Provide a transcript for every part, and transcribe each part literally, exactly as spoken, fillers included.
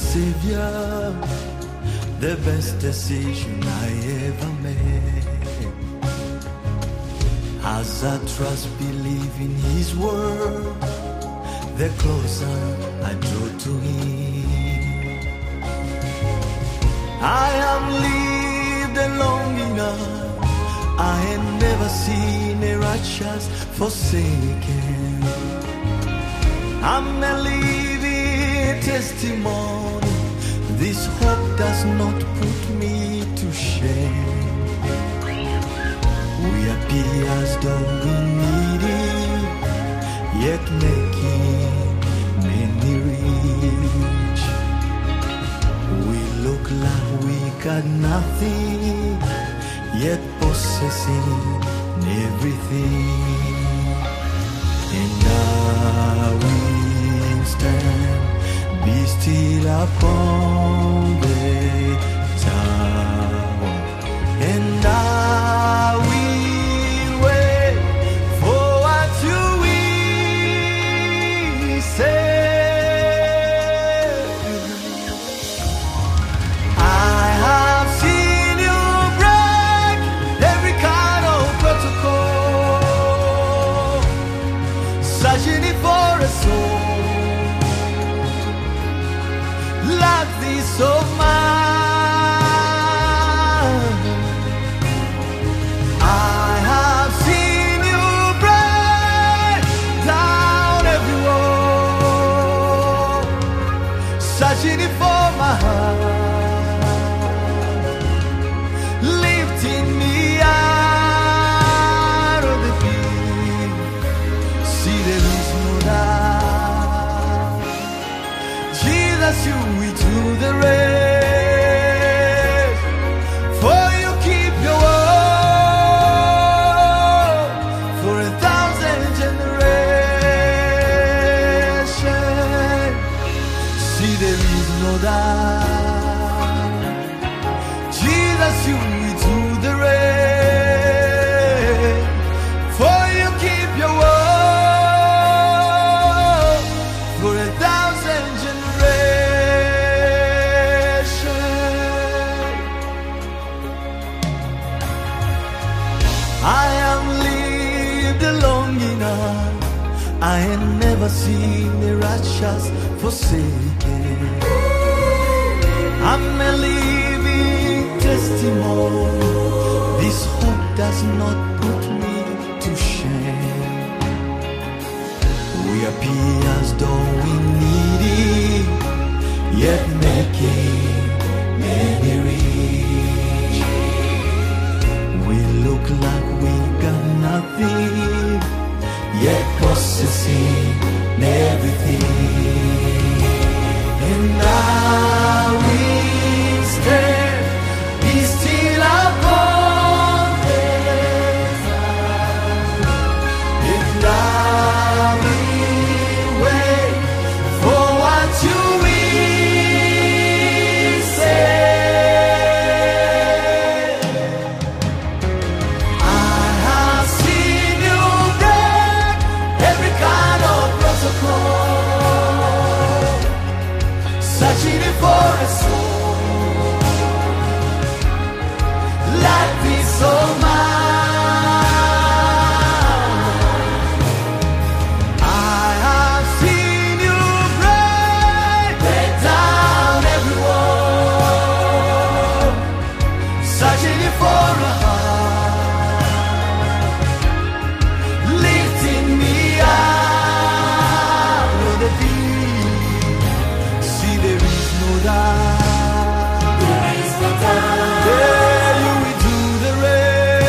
Savior, the best decision I ever made. As I trust, believe in His word, the closer I draw to Him. I am lived a long enough, I had never seen a righteous forsaken. I'm a living testimony. This hope does not put me to shame. We appear as though we need it, yet making many rich. We look like we got nothing, yet possessing everything. And now we stand, be still upon the tower, and I will wait for what you will say. I have seen you break every kind of protocol, searching it for a soul like this of mine. I have seen you break down every wall, searching it for my heart, lifting me out of the pit. See, there is no doubt, Jesus, you will do the rest, for you keep your word for a thousand generations. See, there is no doubt, Jesus, you will do the rest, for you keep your word for a thousand generations. I am lived long enough, I had never seen the righteous forsaken. I'm a living testimony. This hope does not put me to shame. We appear as though we need it, yet making many rich. We look like we got nothing, yet possessing everything. And now we stand, be still upon the ground. And now we wait for what you will say. I have seen you break every kind of protocol, searching for a soul like this of mine. I have seen you break, break down every wall, searching for a heart, lifting me out of the deep. See, there is no doubt, there is no doubt, yeah, you will do the rest.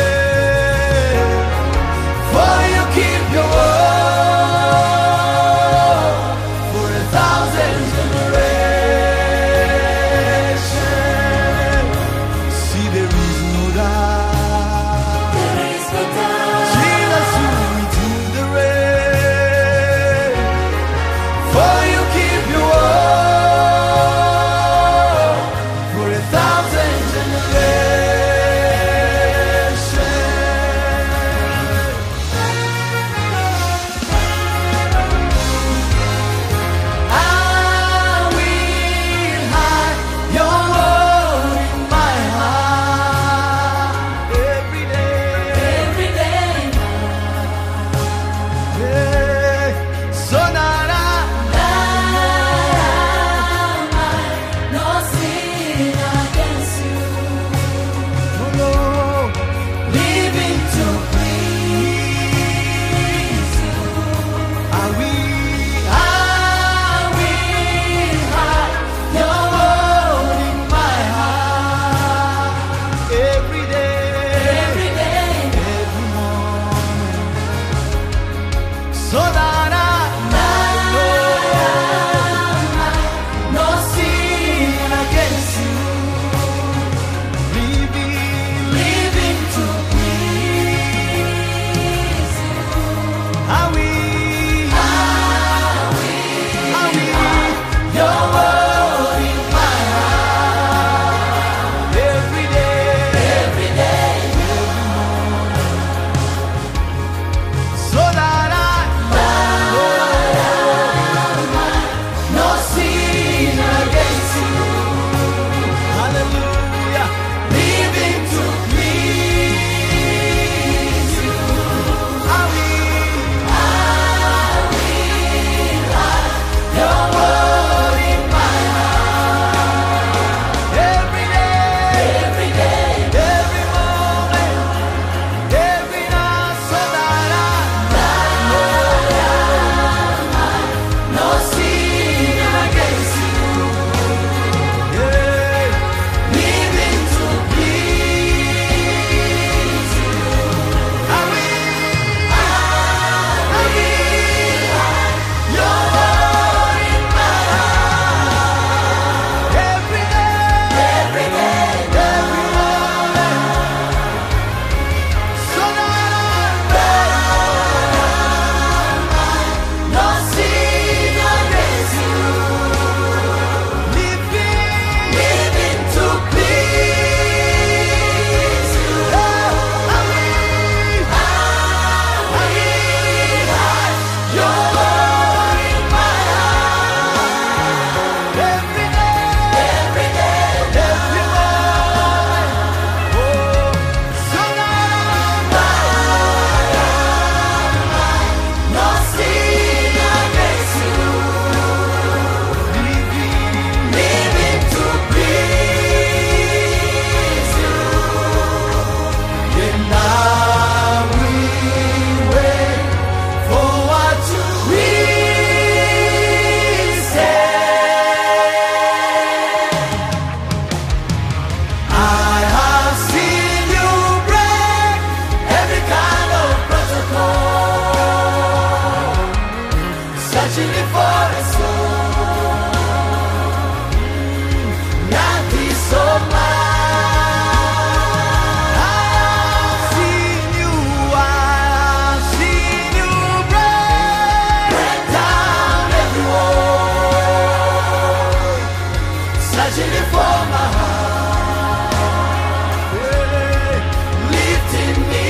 searching for my heart, yeah, lifting me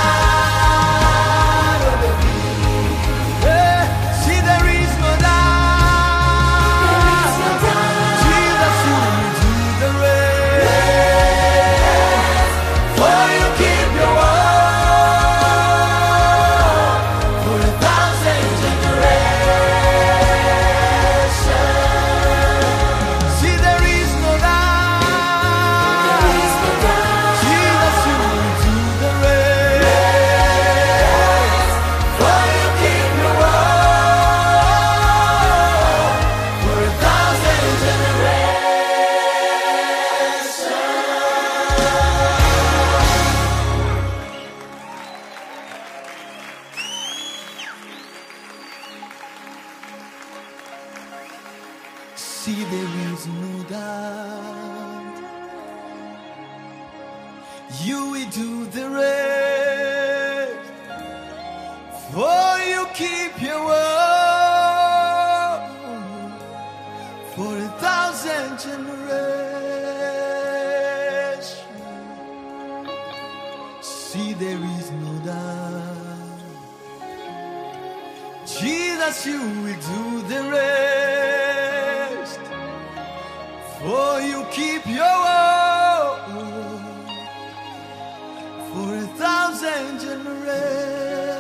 out of the deep. Yeah, see there is no doubt, Jesus, you will do the rest, for you keep your word for a thousand generations. See there is no doubt, Jesus, you will do the rest, for you keep your word for a thousand generations. See there is no doubt, you will do the rest, for you keep your word for a thousand generations. See there is no doubt, Jesus, you will do the rest, for you keep your word for a thousand generations.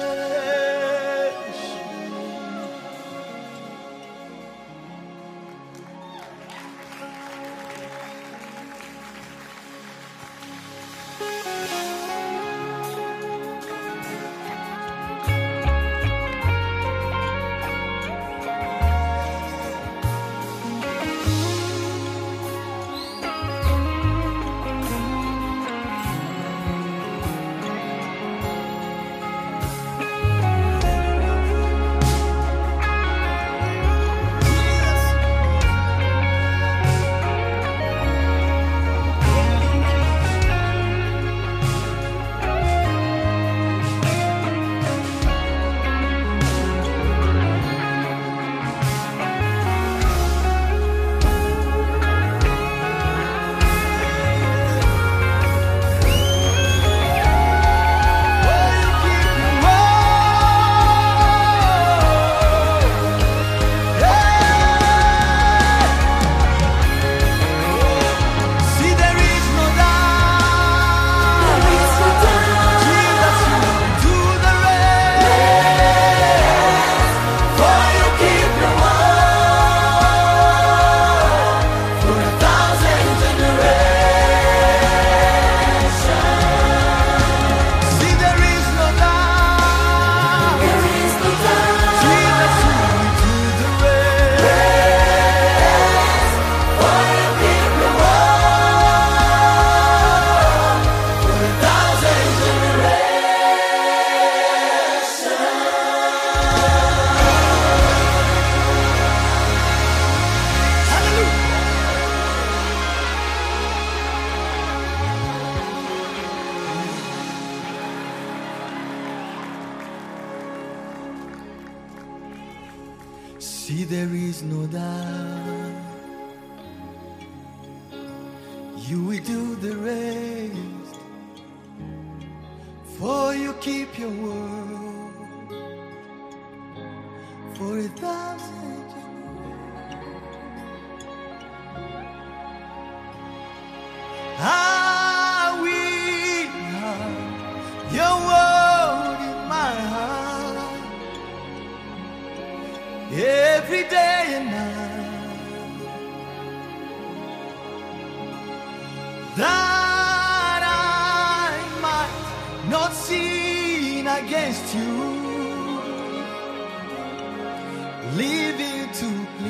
See there is no doubt, Jesus, you will do the rest, for you keep your word for a thousand generations. See there is no doubt, Jesus, you will do the rest, for you keep your word for a thousand generations. Hallelujah. See there is no doubt, you will do the rest, for you keep your word for a thousand generations. I will have your word in my heart every day and night, that I might not sin against you, living to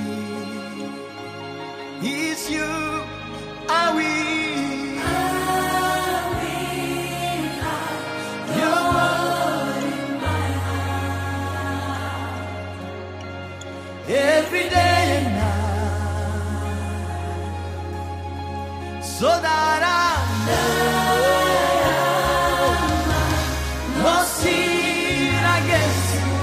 please you. I will, your word in my heart every day and night, so that I know no sin against you,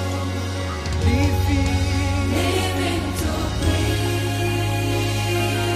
living, living to please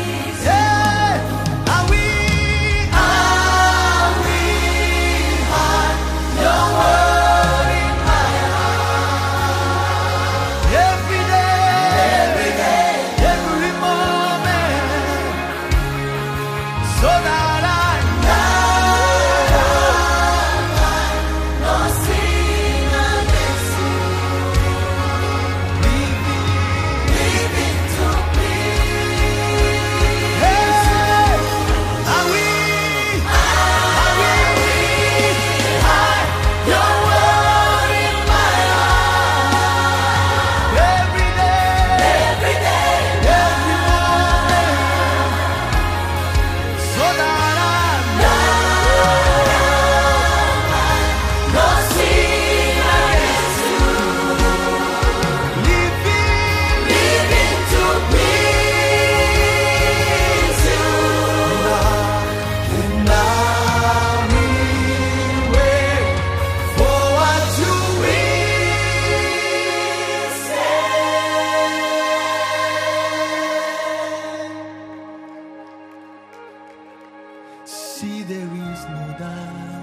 See there is no doubt.